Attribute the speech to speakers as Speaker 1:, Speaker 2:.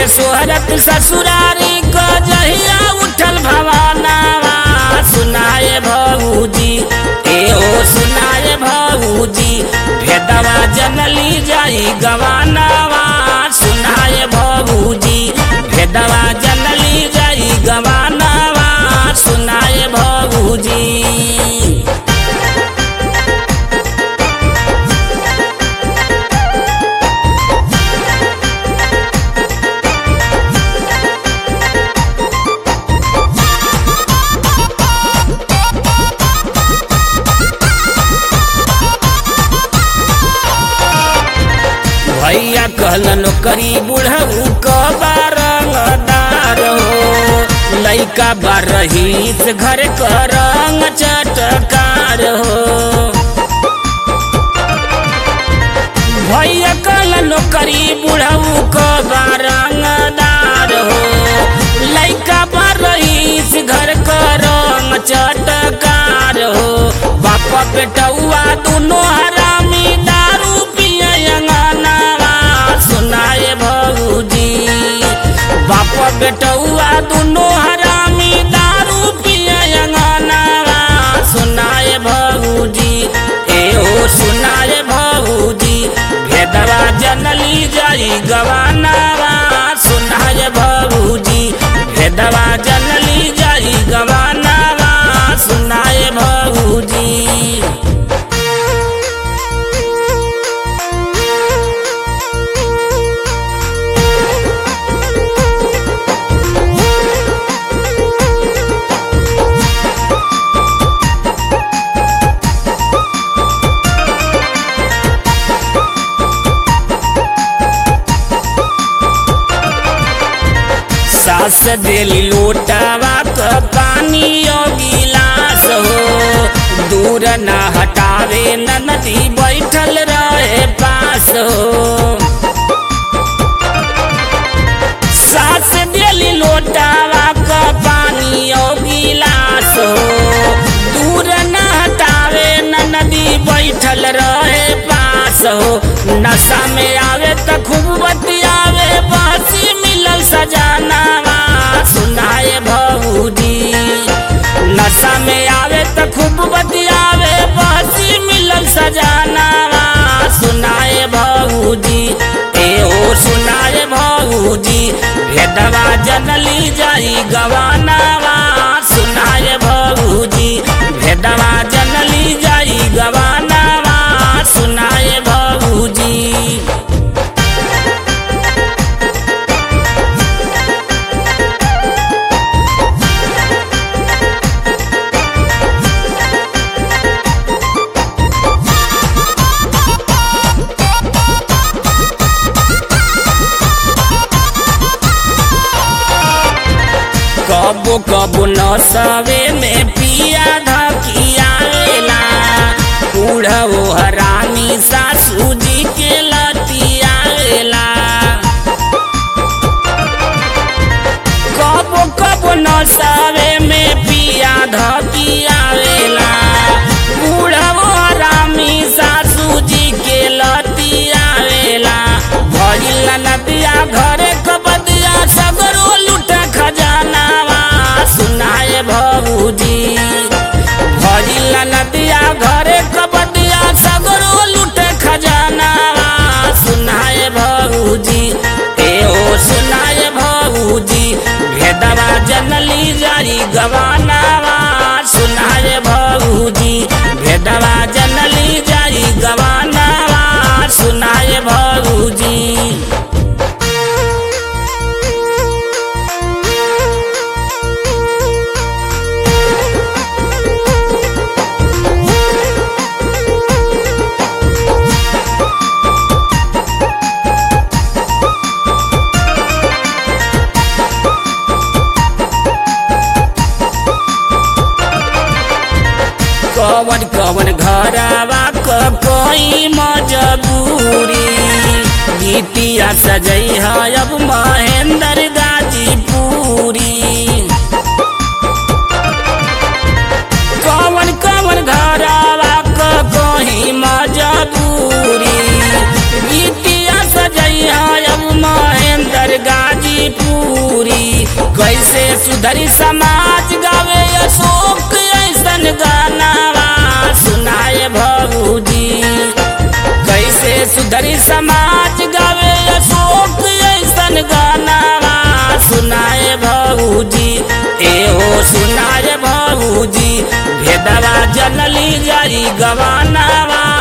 Speaker 1: सोहरत ससुरारी क जहिया उठल भवानावा सुनाए भौजी ए ओ सुनाए भौजी भेदवा जनली जाई गवानावा सुनाए भौजी भेदवा जनली जाई गवानावा सुनाए भौजी। भैया कहलन करी बुढ़ऊ क बारंगदार हो लइका बारहीस घर क रंग चटकार हो। भैया कहलन करी बुढ़ऊ क बारंगदार हो लइका बारहीस घर क रंग चटकार हो। बाप बेटौआ दोनों हरामी दारू पिए सुनाए भौजी बाप बेटौआ दोनों हरामी दारू पिए अंगनावा सुनाए भौजी ए ओ सुनाए भौजी भेदवा जनली जाई गवानावा सुनाए भौजी भेदवा जनली जाई गवानावा सुनाए भौजी। सास देली लोटावा क पानी गिलास हो दूर न हटावे नदी बैठल रहे पास हो। सास देली लोटावा क पानी गिलास हो दूर न हटावे नदी बैठल रहे पास हो। नशा में आवे त खूब बतियावे बासी मिलल सजानावा सुनाए भौजी नशा में आवे त खूब बतियावे बासी मिलल सजानावा सुनाए भौजी ए ओ सुनाए भौजी भेदवा जनली जाई गवानावा सुनाए भौजी भेदवा जनली जाई गवानावा सुनाए भौजी। कबो कबो नसवे में पिया धकियावेला बूढ़ो हरामी सासू जी के लतियावेला। कबो कबो नसवे में पिया धकियावेला बूढ़ो हरामी सासू जी के लतियावेला। भइल नदिया घरे कबदिया सगरो लूटा खजानावा सुनाए भौजी भइल नदिया घरे कबदिया सगरो लूटे खजानावा सुनाए भौजी ए ओ सुनाए भौजी भेदवा जनली जाई गवानावा सुनाए भौजी भेदवा जनली जाई गवानावा सुनाए भौजी। कवन कवन घरवा क कोई मजबूरी गीतिया सजई है अब महेंद्र गाजीपुरी। कवन कवन घरवा क कोई मजबूरी गीतिया सजई है अब महेंद्र गाजी पूरी। कैसे सुधरी समाज गावे अशोक ऐसन गानावा सुनाए भौजी। कैसे सुधरी समाज गावे अशोक ऐसन गानावा सुनाए भौजी। एहो सुनाए भौजी भेदवा जनली जारी गवानावा